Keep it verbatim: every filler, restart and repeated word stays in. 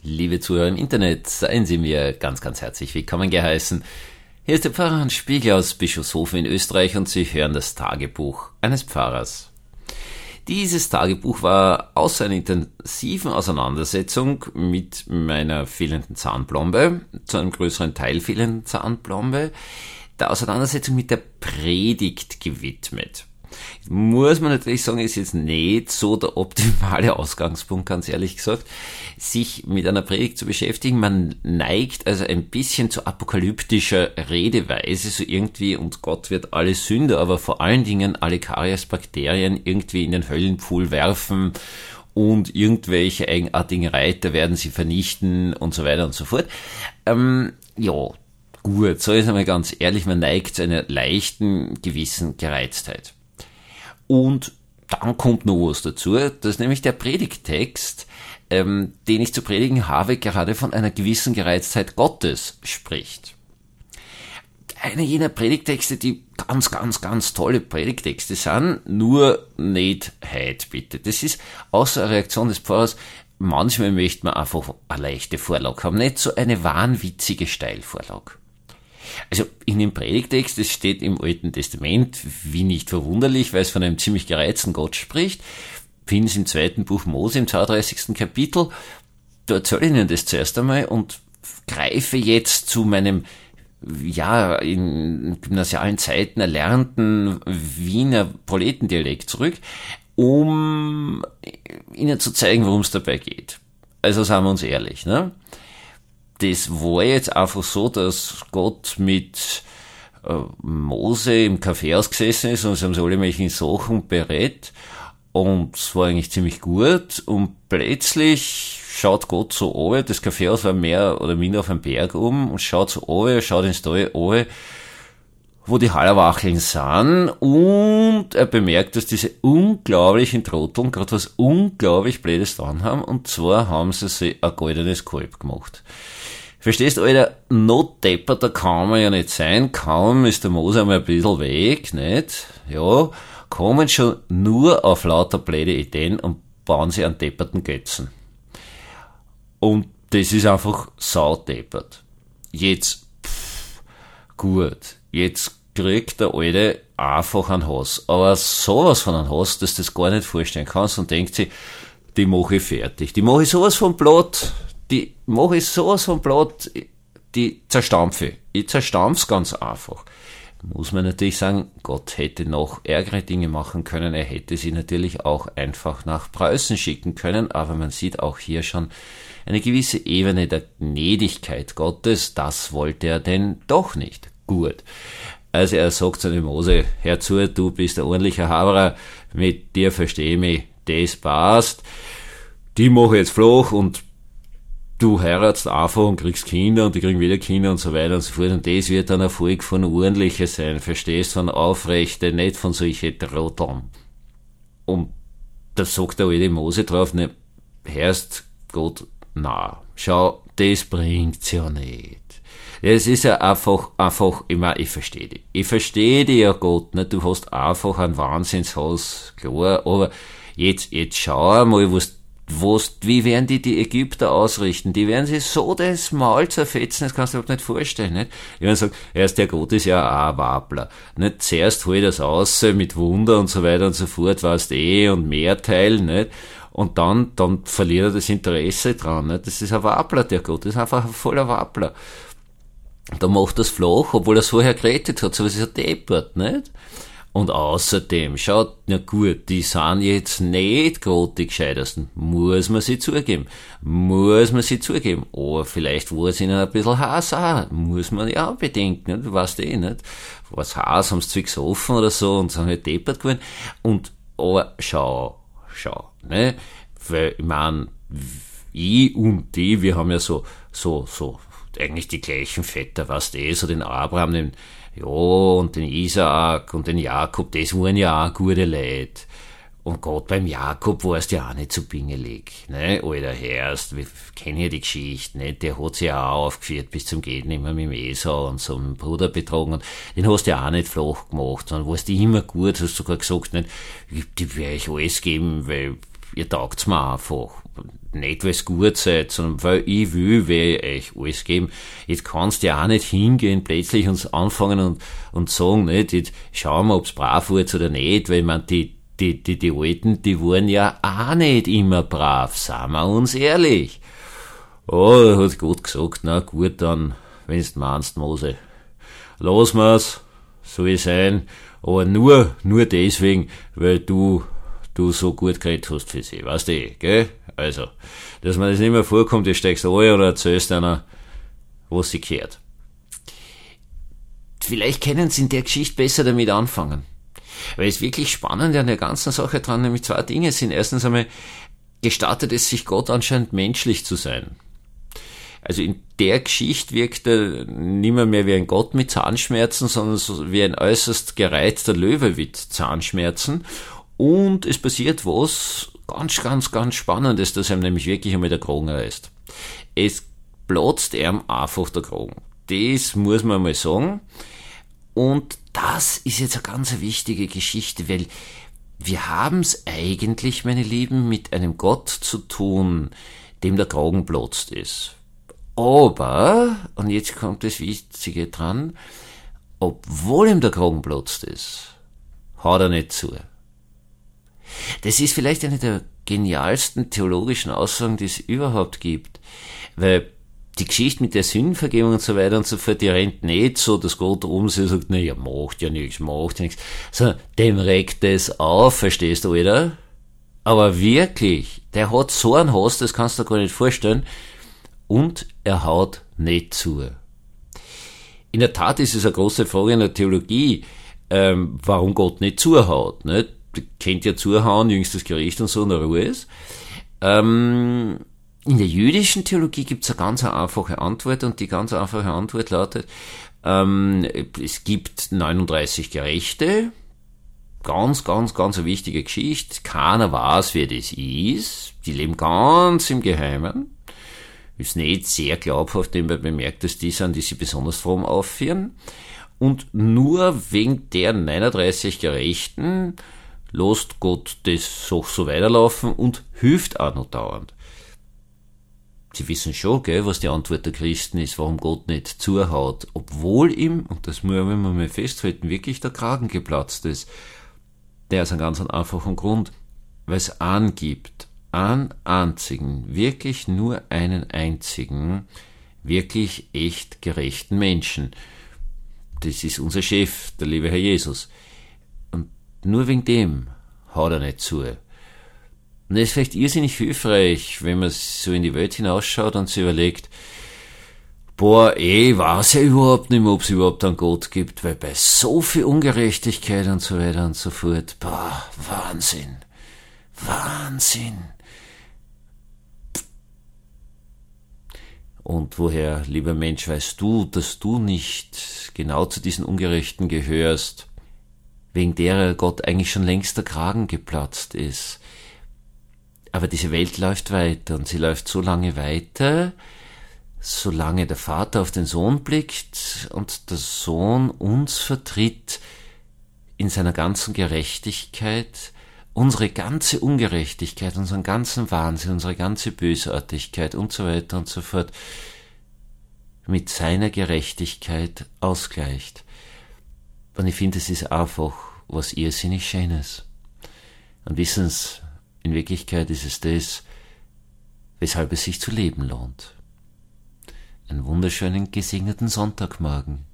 Liebe Zuhörer im Internet, seien Sie mir ganz, ganz herzlich willkommen geheißen. Hier ist der Pfarrer Hans Spiegel aus Bischofshofen in Österreich und Sie hören das Tagebuch eines Pfarrers. Dieses Tagebuch war aus einer intensiven Auseinandersetzung mit meiner fehlenden Zahnplombe, zu einem größeren Teil fehlenden Zahnplombe, der Auseinandersetzung mit der Predigt gewidmet. Muss man natürlich sagen, ist jetzt nicht so der optimale Ausgangspunkt, ganz ehrlich gesagt, sich mit einer Predigt zu beschäftigen. Man neigt also ein bisschen zu apokalyptischer Redeweise, so irgendwie, und Gott wird alle Sünder, aber vor allen Dingen alle Kariesbakterien irgendwie in den Höllenpfuhl werfen und irgendwelche eigenartigen Reiter werden sie vernichten und so weiter und so fort. Ähm, ja, gut, so ist einmal ganz ehrlich, man neigt zu einer leichten, gewissen Gereiztheit. Und dann kommt noch was dazu, dass nämlich der Predigttext, ähm, den ich zu predigen habe, gerade von einer gewissen Gereiztheit Gottes spricht. Einer jener Predigttexte, die ganz, ganz, ganz tolle Predigttexte sind, nur nicht heute bitte. Das ist außer einer Reaktion des Pfarrers, manchmal möchte man einfach eine leichte Vorlage haben, nicht so eine wahnwitzige Steilvorlage. Also in dem Predigtext, das steht im Alten Testament, wie nicht verwunderlich, weil es von einem ziemlich gereizten Gott spricht, finden Sie im zweiten Buch Mose, im zweiunddreißigsten Kapitel, da erzähle ich Ihnen das zuerst einmal und greife jetzt zu meinem, ja, in gymnasialen Zeiten erlernten Wiener Proletendialekt zurück, um Ihnen zu zeigen, worum es dabei geht. Also sagen wir uns ehrlich, ne? Das war jetzt einfach so, dass Gott mit äh, Mose im Kaffeehaus gesessen ist und sie haben so alle möglichen Sachen berät und es war eigentlich ziemlich gut und plötzlich schaut Gott so runter, das Kaffeehaus war mehr oder minder auf einem Berg oben und schaut so runter, schaut ins Tal runter, wo die Hallerwacheln sind und er bemerkt, dass diese unglaublichen Trotteln gerade was unglaublich Blödes dran haben und zwar haben sie sich ein goldenes Kalb gemacht. Verstehst du, Alter, noch depperter kann man ja nicht sein, kaum ist der Mose einmal ein bisschen weg, nicht? Ja, kommen schon nur auf lauter blöde Ideen und bauen sie einen depperten Götzen. Und das ist einfach saudeppert. Jetzt, pff, gut, jetzt kriegt der Alte einfach einen Hass. Aber sowas von einem Hass, dass du das gar nicht vorstellen kannst und denkt sich, die mache ich fertig. Die mache ich sowas von platt. Die mache ich sowas von platt, die zerstampfe ich. Ich zerstampf's ganz einfach. Muss man natürlich sagen, Gott hätte noch ärgere Dinge machen können. Er hätte sie natürlich auch einfach nach Preußen schicken können. Aber man sieht auch hier schon eine gewisse Ebene der Gnädigkeit Gottes. Das wollte er denn doch nicht. Gut. Also er sagt zu dem Mose, hör zu, du bist ein ordentlicher Haberer, mit dir verstehe ich mich, das passt. Die mache ich jetzt flach und du heiratst einfach und kriegst Kinder und die kriegen wieder Kinder und so weiter und so fort. Und das wird dann ein Erfolg von ordentlicher sein, verstehst, von aufrechte, nicht von solchen Trotteln. Und da sagt der alte Mose drauf, ne, hörst Gott, na, schau, das bringt's ja nicht. Es ist ja einfach, einfach, ich mein, ich verstehe dich. Ich verstehe dich ja Gott, ne, du hast einfach einen Wahnsinnshass, klar, aber jetzt, jetzt schau mal, was Was, wie werden die die Ägypter ausrichten? Die werden sich so das Maul zerfetzen, das kannst du dir überhaupt nicht vorstellen, nicht? Die werden sagen, erst der Gott ist ja auch ein Wappler. Nicht? Zuerst hol das aus mit Wunder und so weiter und so fort, weißt eh, und Mehrteil, nicht? Und dann, dann verliert er das Interesse dran, nicht? Das ist ein Wappler, der Gott, das ist einfach ein voller Wappler. Da macht das flach, obwohl er es vorher gerettet hat, so was ist er deppert, nicht? Und außerdem, schaut, na gut, die sind jetzt nicht gerade die Gescheitersten, muss man sie zugeben, muss man sie zugeben, aber vielleicht war es ihnen ein bisschen Hass auch, muss man ja auch bedenken, nicht? Du weißt eh nicht, was Hass, haben sie zu gesoffen oder so und sind halt deppert geworden, und, aber schau, schau, ne, weil, ich mein, ich und die, wir haben ja so, so, so, eigentlich die gleichen Vetter, weißt du eh, so den Abraham, den, ja, und den Isaak und den Jakob, das waren ja auch gute Leute. Und Gott beim Jakob warst ja auch nicht so pingelig, ne, alter Herrst, wir kennen ja die Geschichte, ne, der hat sich ja auch aufgeführt bis zum Geht nimmer mit dem Esau und so einem Bruder betrogen und den hast du ja auch nicht flach gemacht, sondern warst du immer gut, hast sogar gesagt, nicht, die werde ich alles geben, weil ihr taugt's mir einfach. nicht, weil es gut seid, sondern weil ich will, will ich euch alles geben. Jetzt kannst du ja auch nicht hingehen, plötzlich uns anfangen und, und sagen, nicht, jetzt schauen wir, ob's brav wird oder nicht, weil man die, die, die, die Alten, die waren ja auch nicht immer brav, sagen wir uns ehrlich. Oh, hat Gott gesagt, na gut, dann, wenn's meinst, Mose, lass mir's, soll sein, aber nur, nur deswegen, weil du, du so gut geredet hast für sie, weißt du, gell? Also, dass man das nicht mehr vorkommt, du steigst ein oder erzählst einer, was sie gehört. Vielleicht können sie in der Geschichte besser damit anfangen. Weil es wirklich spannend an der ganzen Sache dran nämlich zwei Dinge sind. Erstens einmal gestattet es sich Gott anscheinend menschlich zu sein. Also in der Geschichte wirkt er nicht mehr, mehr wie ein Gott mit Zahnschmerzen, sondern so wie ein äußerst gereizter Löwe mit Zahnschmerzen. Und es passiert was ganz, ganz, ganz Spannendes, dass ihm nämlich wirklich einmal der Kragen reißt. Es platzt ihm einfach der Kragen. Das muss man mal sagen. Und das ist jetzt eine ganz wichtige Geschichte, weil wir haben es eigentlich, meine Lieben, mit einem Gott zu tun, dem der Kragen platzt ist. Aber, und jetzt kommt das Witzige dran, obwohl ihm der Kragen platzt ist, haut er nicht zu. Das ist vielleicht eine der genialsten theologischen Aussagen, die es überhaupt gibt, weil die Geschichte mit der Sündenvergebung und so weiter und so fort, die rennt nicht so, dass Gott um sich sagt, na ja, macht ja nichts, macht ja nichts, sondern dem regt es auf, verstehst du, oder? Aber wirklich, der hat so einen Hass, das kannst du dir gar nicht vorstellen, und er haut nicht zu. In der Tat ist es eine große Frage in der Theologie, ähm, warum Gott nicht zuhaut, nicht? Kennt ja zuhauen, jüngstes Gericht und so, und Ruhe ist. Ähm, in der jüdischen Theologie gibt es eine ganz einfache Antwort, und die ganz einfache Antwort lautet, ähm, es gibt neununddreißig Gerechte, ganz, ganz, ganz eine wichtige Geschichte, keiner weiß, wer das ist, die leben ganz im Geheimen, ist nicht sehr glaubhaft, denn man bemerkt, dass die sind, die sich besonders fromm aufführen, und nur wegen der neununddreißig Gerechten lässt Gott das so, so weiterlaufen und hilft auch noch dauernd. Sie wissen schon, gell, was die Antwort der Christen ist, warum Gott nicht zuhaut, obwohl ihm, und das müssen wir mal festhalten, wirklich der Kragen geplatzt ist. Der ist ein ganz einfachen Grund, weil es einen gibt, einen einzigen, wirklich nur einen einzigen, wirklich echt gerechten Menschen. Das ist unser Chef, der liebe Herr Jesus. Nur wegen dem haut er nicht zu. Und das ist vielleicht irrsinnig hilfreich, wenn man so in die Welt hinausschaut und sich überlegt, boah, eh, weiß ja überhaupt nicht mehr, ob es überhaupt einen Gott gibt, weil bei so viel Ungerechtigkeit und so weiter und so fort, boah, Wahnsinn, Wahnsinn. Und woher, lieber Mensch, weißt du, dass du nicht genau zu diesen Ungerechten gehörst, wegen derer Gott eigentlich schon längst der Kragen geplatzt ist. Aber diese Welt läuft weiter, und sie läuft so lange weiter, solange der Vater auf den Sohn blickt und der Sohn uns vertritt in seiner ganzen Gerechtigkeit, unsere ganze Ungerechtigkeit, unseren ganzen Wahnsinn, unsere ganze Bösartigkeit und so weiter und so fort mit seiner Gerechtigkeit ausgleicht. Und ich finde, es ist einfach was irrsinnig Schönes. Und wissen Sie, in Wirklichkeit ist es das, weshalb es sich zu leben lohnt. Einen wunderschönen, gesegneten Sonntagmorgen.